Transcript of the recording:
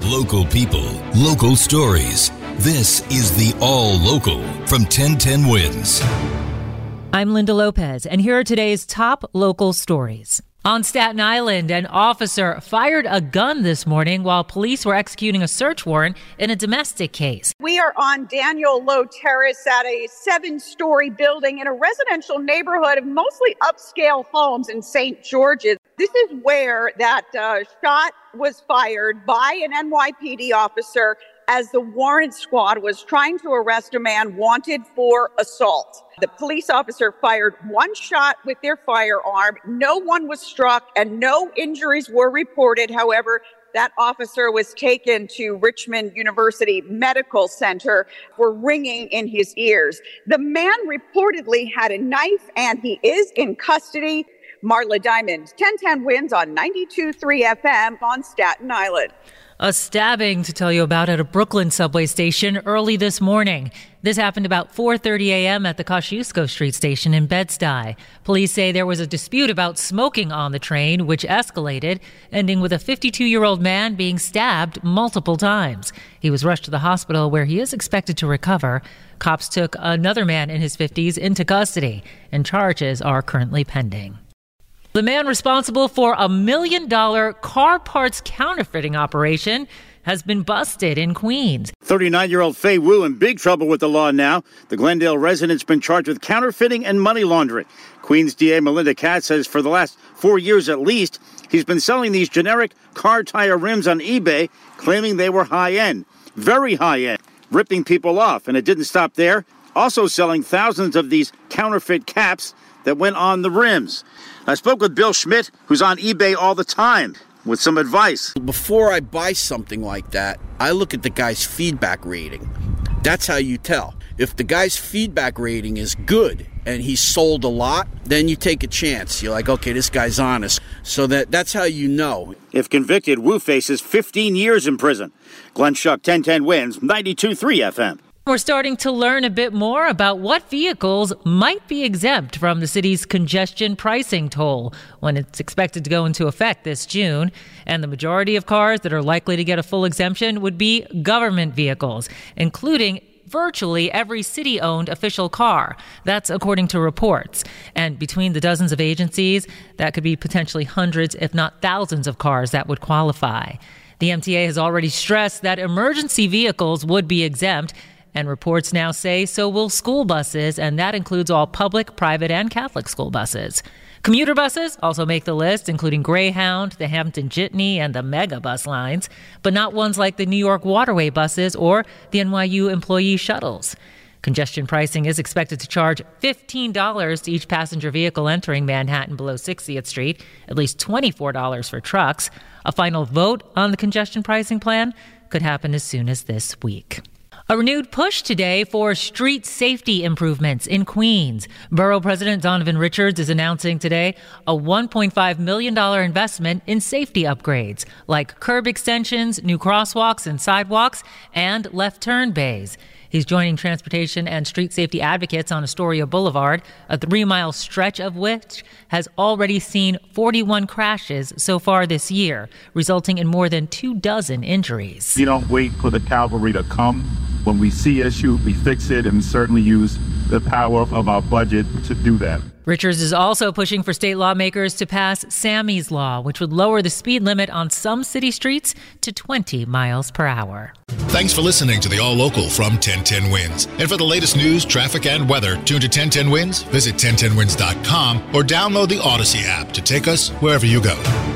Local people, local stories. This is the All Local from 1010 Wins. I'm Linda Lopez, and here are today's top local stories. On Staten Island, an officer fired a gun this morning while police were executing a search warrant in a domestic case. We are on Daniel Low Terrace at a 7-story building in a residential neighborhood of mostly upscale homes in St. George's. This is where that shot was fired by an NYPD officer as the warrant squad was trying to arrest a man wanted for assault. The police officer fired one shot with their firearm. No one was struck and no injuries were reported. However, that officer was taken to Richmond University Medical Center for ringing in his ears. The man reportedly had a knife and he is in custody. Marla Diamond, 1010 Wins on 92.3 FM on Staten Island. A stabbing to tell you about at a Brooklyn subway station early this morning. This happened about 4:30 a.m. at the Kosciuszko Street station in Bed-Stuy. Police say there was a dispute about smoking on the train, which escalated, ending with a 52-year-old man being stabbed multiple times. He was rushed to the hospital where he is expected to recover. Cops took another man in his 50s into custody, and charges are currently pending. The man responsible for a $1 million car parts counterfeiting operation has been busted in Queens. 39-year-old Fei Wu in big trouble with the law now. The Glendale resident's been charged with counterfeiting and money laundering. Queens DA Melinda Katz says for the last 4 years at least, he's been selling these generic car tire rims on eBay, claiming they were high-end, very high-end, ripping people off. And it didn't stop there. Also selling thousands of these counterfeit caps that went on the rims. I spoke with Bill Schmidt, who's on eBay all the time, with some advice. Before I buy something like that, I look at the guy's feedback rating. That's how you tell. If the guy's feedback rating is good and he's sold a lot, then you take a chance. You're like, okay, this guy's honest. So that's how you know. If convicted, Wu faces 15 years in prison. Glenn Schuck, 1010 Wins, 92.3 FM. We're starting to learn a bit more about what vehicles might be exempt from the city's congestion pricing toll when it's expected to go into effect this June. And the majority of cars that are likely to get a full exemption would be government vehicles, including virtually every city-owned official car. That's according to reports. And between the dozens of agencies, that could be potentially hundreds, if not thousands of cars that would qualify. The MTA has already stressed that emergency vehicles would be exempt. And reports now say so will school buses, and that includes all public, private, and Catholic school buses. Commuter buses also make the list, including Greyhound, the Hampton Jitney, and the Mega Bus lines, but not ones like the New York Waterway buses or the NYU employee shuttles. Congestion pricing is expected to charge $15 to each passenger vehicle entering Manhattan below 60th Street, at least $24 for trucks. A final vote on the congestion pricing plan could happen as soon as this week. A renewed push today for street safety improvements in Queens. Borough President Donovan Richards is announcing today a $1.5 million investment in safety upgrades, like curb extensions, new crosswalks and sidewalks, and left turn bays. He's joining transportation and street safety advocates on Astoria Boulevard, a 3-mile stretch of which has already seen 41 crashes so far this year, resulting in more than 24 injuries. We don't wait for the cavalry to come. When we see issue, we fix it and certainly use the power of our budget to do that. Richards is also pushing for state lawmakers to pass Sammy's Law, which would lower the speed limit on some city streets to 20 miles per hour. Thanks for listening to the All Local from 1010 Wins. And for the latest news, traffic, and weather, tune to 1010 Wins, visit 1010wins.com, or download the Odyssey app to take us wherever you go.